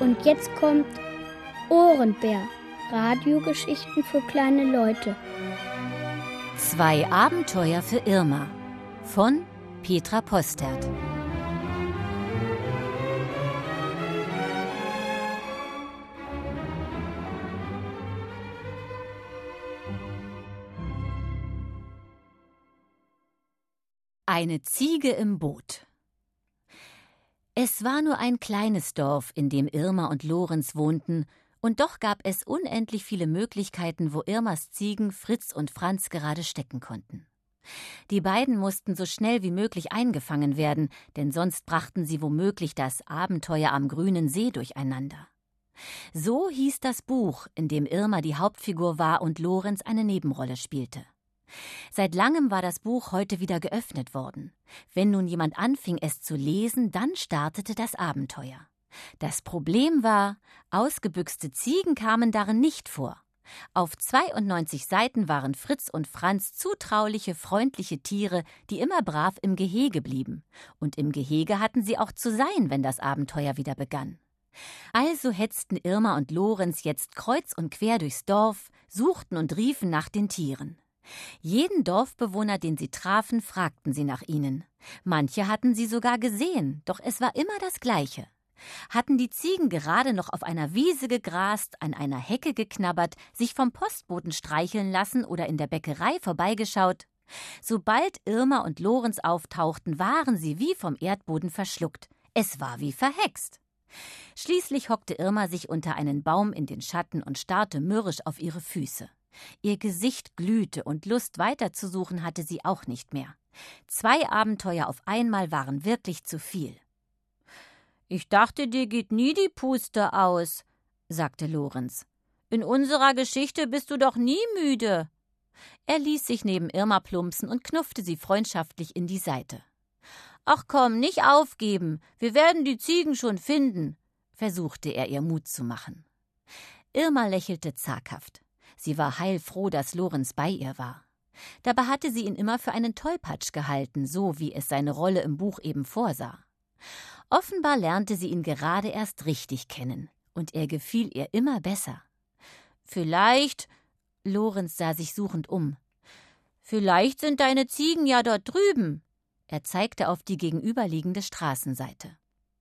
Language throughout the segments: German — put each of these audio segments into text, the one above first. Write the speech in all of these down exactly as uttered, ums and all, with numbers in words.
Und jetzt kommt Ohrenbär, Radiogeschichten für kleine Leute. Zwei Abenteuer für Irma von Petra Postert. Eine Ziege im Boot. Es war nur ein kleines Dorf, in dem Irma und Lorenz wohnten, und doch gab es unendlich viele Möglichkeiten, wo Irmas Ziegen Fritz und Franz gerade stecken konnten. Die beiden mussten so schnell wie möglich eingefangen werden, denn sonst brachten sie womöglich das Abenteuer am grünen See durcheinander. So hieß das Buch, in dem Irma die Hauptfigur war und Lorenz eine Nebenrolle spielte. Seit langem war das Buch heute wieder geöffnet worden. Wenn nun jemand anfing, es zu lesen, dann startete das Abenteuer. Das Problem war, ausgebüxte Ziegen kamen darin nicht vor. Auf zweiundneunzig Seiten waren Fritz und Franz zutrauliche, freundliche Tiere, die immer brav im Gehege blieben. Und im Gehege hatten sie auch zu sein, wenn das Abenteuer wieder begann. Also hetzten Irma und Lorenz jetzt kreuz und quer durchs Dorf, suchten und riefen nach den Tieren. Jeden Dorfbewohner, den sie trafen, fragten sie nach ihnen. Manche hatten sie sogar gesehen, doch es war immer das Gleiche. Hatten die Ziegen gerade noch auf einer Wiese gegrast, an einer Hecke geknabbert, sich vom Postboten streicheln lassen oder in der Bäckerei vorbeigeschaut? Sobald Irma und Lorenz auftauchten, waren sie wie vom Erdboden verschluckt. Es war wie verhext. Schließlich hockte Irma sich unter einen Baum in den Schatten und starrte mürrisch auf ihre Füße. Ihr Gesicht glühte und Lust weiterzusuchen hatte sie auch nicht mehr. Zwei Abenteuer auf einmal waren wirklich zu viel. »Ich dachte, dir geht nie die Puste aus«, sagte Lorenz. »In unserer Geschichte bist du doch nie müde.« Er ließ sich neben Irma plumpsen und knuffte sie freundschaftlich in die Seite. »Ach komm, nicht aufgeben, wir werden die Ziegen schon finden«, versuchte er ihr Mut zu machen. Irma lächelte zaghaft. Sie war heilfroh, dass Lorenz bei ihr war. Dabei hatte sie ihn immer für einen Tollpatsch gehalten, so wie es seine Rolle im Buch eben vorsah. Offenbar lernte sie ihn gerade erst richtig kennen, und er gefiel ihr immer besser. »Vielleicht«, Lorenz sah sich suchend um, »vielleicht sind deine Ziegen ja dort drüben.« Er zeigte auf die gegenüberliegende Straßenseite.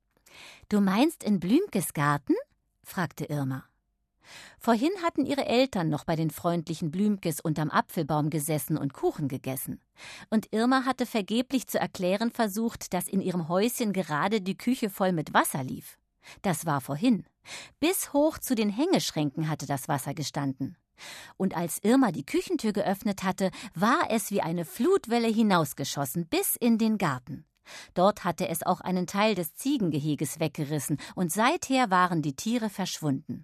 »Du meinst in Blümkes Garten?« fragte Irma. Vorhin hatten ihre Eltern noch bei den freundlichen Blümkes unterm Apfelbaum gesessen und Kuchen gegessen. Und Irma hatte vergeblich zu erklären versucht, dass in ihrem Häuschen gerade die Küche voll mit Wasser lief. Das war vorhin. Bis hoch zu den Hängeschränken hatte das Wasser gestanden. Und als Irma die Küchentür geöffnet hatte, war es wie eine Flutwelle hinausgeschossen bis in den Garten. Dort hatte es auch einen Teil des Ziegengeheges weggerissen, und seither waren die Tiere verschwunden.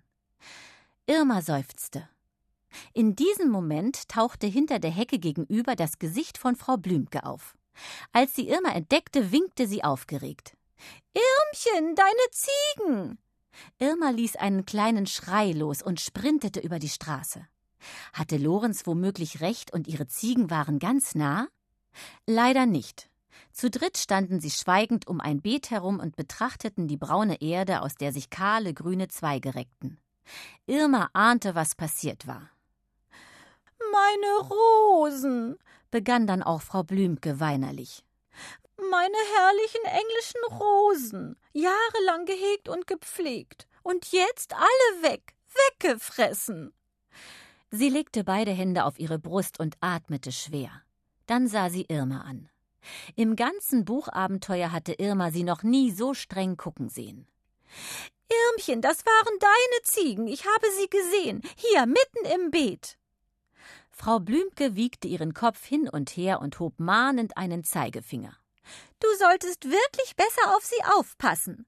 Irma seufzte. In diesem Moment tauchte hinter der Hecke gegenüber das Gesicht von Frau Blümke auf. Als sie Irma entdeckte, winkte sie aufgeregt. »Irmchen, deine Ziegen!« Irma ließ einen kleinen Schrei los und sprintete über die Straße. Hatte Lorenz womöglich recht und ihre Ziegen waren ganz nah? Leider nicht. Zu dritt standen sie schweigend um ein Beet herum und betrachteten die braune Erde, aus der sich kahle, grüne Zweige reckten. Irma ahnte, was passiert war. »Meine Rosen«, begann dann auch Frau Blümke weinerlich. »Meine herrlichen englischen Rosen, jahrelang gehegt und gepflegt, und jetzt alle weg, weggefressen.« Sie legte beide Hände auf ihre Brust und atmete schwer. Dann sah sie Irma an. Im ganzen Buchabenteuer hatte Irma sie noch nie so streng gucken sehen. »Irmchen, das waren deine Ziegen, ich habe sie gesehen, hier mitten im Beet.« Frau Blümke wiegte ihren Kopf hin und her und hob mahnend einen Zeigefinger. »Du solltest wirklich besser auf sie aufpassen.«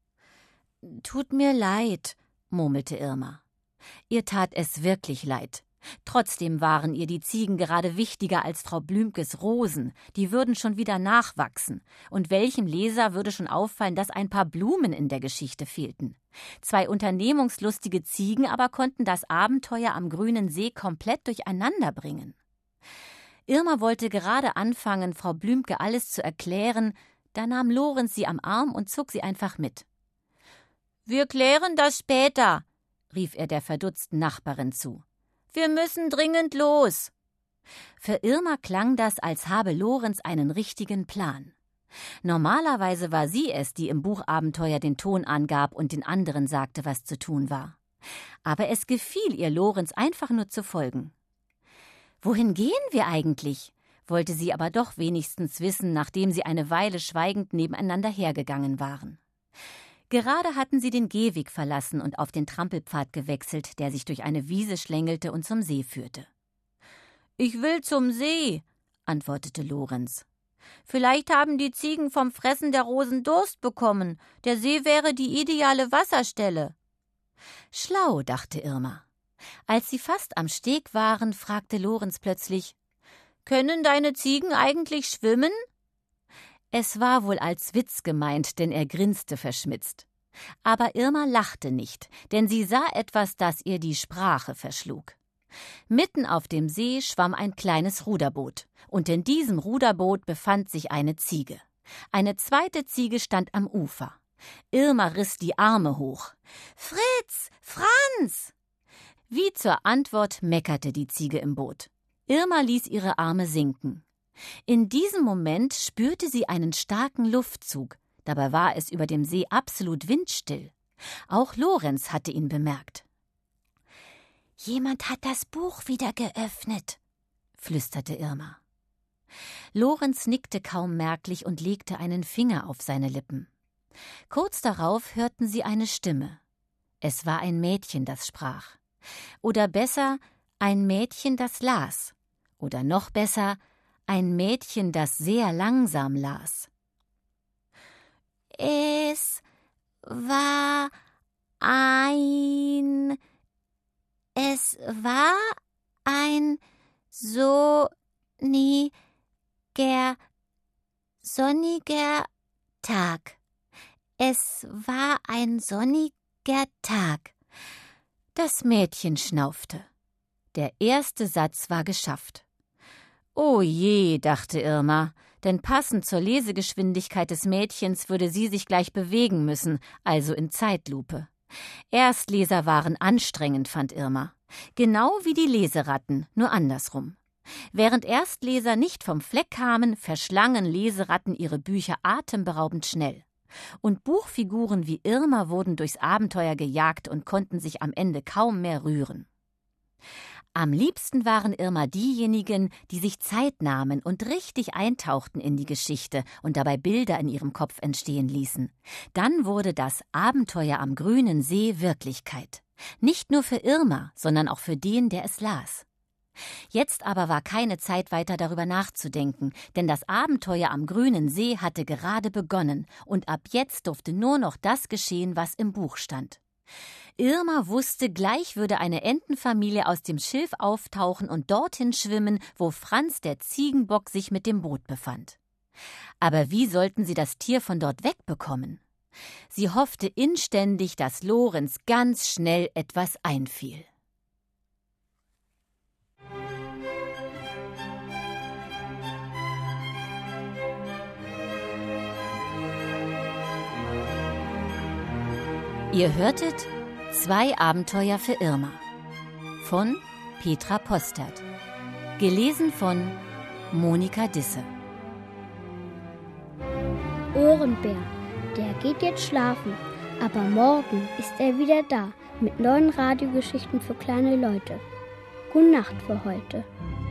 »Tut mir leid«, murmelte Irma. Ihr tat es wirklich leid. Trotzdem waren ihr die Ziegen gerade wichtiger als Frau Blümkes Rosen, die würden schon wieder nachwachsen. Und welchem Leser würde schon auffallen, dass ein paar Blumen in der Geschichte fehlten? Zwei unternehmungslustige Ziegen aber konnten das Abenteuer am grünen See komplett durcheinander bringen. Irma wollte gerade anfangen, Frau Blümke alles zu erklären, da nahm Lorenz sie am Arm und zog sie einfach mit. »Wir klären das später«, rief er der verdutzten Nachbarin zu. »Wir müssen dringend los.« Für Irma klang das, als habe Lorenz einen richtigen Plan. Normalerweise war sie es, die im Buchabenteuer den Ton angab und den anderen sagte, was zu tun war. Aber es gefiel ihr, Lorenz einfach nur zu folgen. »Wohin gehen wir eigentlich?« wollte sie aber doch wenigstens wissen, nachdem sie eine Weile schweigend nebeneinander hergegangen waren. Gerade hatten sie den Gehweg verlassen und auf den Trampelpfad gewechselt, der sich durch eine Wiese schlängelte und zum See führte. »Ich will zum See«, antwortete Lorenz. »Vielleicht haben die Ziegen vom Fressen der Rosen Durst bekommen. Der See wäre die ideale Wasserstelle.« Schlau, dachte Irma. Als sie fast am Steg waren, fragte Lorenz plötzlich: »Können deine Ziegen eigentlich schwimmen?« Es war wohl als Witz gemeint, denn er grinste verschmitzt. Aber Irma lachte nicht, denn sie sah etwas, das ihr die Sprache verschlug. Mitten auf dem See schwamm ein kleines Ruderboot, und in diesem Ruderboot befand sich eine Ziege. Eine zweite Ziege stand am Ufer. Irma riss die Arme hoch. »Fritz! Franz!« Wie zur Antwort meckerte die Ziege im Boot. Irma ließ ihre Arme sinken. In diesem Moment spürte sie einen starken Luftzug. Dabei war es über dem See absolut windstill. Auch Lorenz hatte ihn bemerkt. »Jemand hat das Buch wieder geöffnet«, flüsterte Irma. Lorenz nickte kaum merklich und legte einen Finger auf seine Lippen. Kurz darauf hörten sie eine Stimme. Es war ein Mädchen, das sprach. Oder besser, ein Mädchen, das las. Oder noch besser, ein Mädchen, das sehr langsam las. »Es war ein... Es war ein sonniger, sonniger Tag. Es war ein sonniger Tag.« Das Mädchen schnaufte. Der erste Satz war geschafft. »Oh je«, dachte Irma, denn passend zur Lesegeschwindigkeit des Mädchens würde sie sich gleich bewegen müssen, also in Zeitlupe. Erstleser waren anstrengend, fand Irma. Genau wie die Leseratten, nur andersrum. Während Erstleser nicht vom Fleck kamen, verschlangen Leseratten ihre Bücher atemberaubend schnell. Und Buchfiguren wie Irma wurden durchs Abenteuer gejagt und konnten sich am Ende kaum mehr rühren. Am liebsten waren Irma diejenigen, die sich Zeit nahmen und richtig eintauchten in die Geschichte und dabei Bilder in ihrem Kopf entstehen ließen. Dann wurde das Abenteuer am grünen See Wirklichkeit. Nicht nur für Irma, sondern auch für den, der es las. Jetzt aber war keine Zeit weiter darüber nachzudenken, denn das Abenteuer am grünen See hatte gerade begonnen und ab jetzt durfte nur noch das geschehen, was im Buch stand. Irma wusste, gleich würde eine Entenfamilie aus dem Schilf auftauchen und dorthin schwimmen, wo Franz der Ziegenbock sich mit dem Boot befand. Aber wie sollten sie das Tier von dort wegbekommen? Sie hoffte inständig, dass Lorenz ganz schnell etwas einfiel. Ihr hörtet Zwei Abenteuer für Irma von Petra Postert, gelesen von Monika Disse. Ohrenbär, der geht jetzt schlafen, aber morgen ist er wieder da mit neuen Radiogeschichten für kleine Leute. Gute Nacht für heute.